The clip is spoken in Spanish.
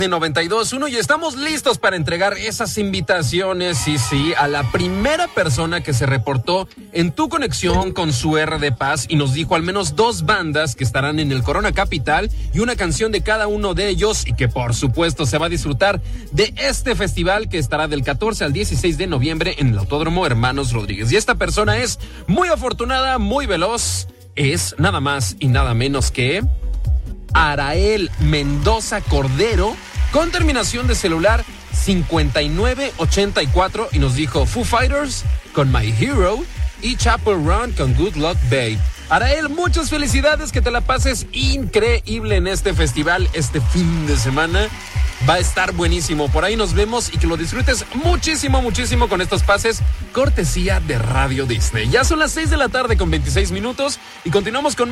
92.1 y estamos listos para entregar esas invitaciones, sí, a la primera persona que se reportó en Tu Conexión con su R de Paz y nos dijo al menos 2 bandas que estarán en el Corona Capital y una canción de cada uno de ellos y que por supuesto se va a disfrutar de este festival que estará del 14 al 16 de noviembre en el Autódromo Hermanos Rodríguez. Y esta persona es muy afortunada, muy veloz, es nada más y nada menos que Arael Mendoza Cordero, con terminación de celular 5984, y nos dijo Foo Fighters con My Hero y Chapel Run con Good Luck Babe. Arael, muchas felicidades, que te la pases increíble en este festival este fin de semana. Va a estar buenísimo. Por ahí nos vemos y que lo disfrutes muchísimo con estos pases cortesía de Radio Disney. Ya son las 6 de la tarde con 26 minutos y continuamos con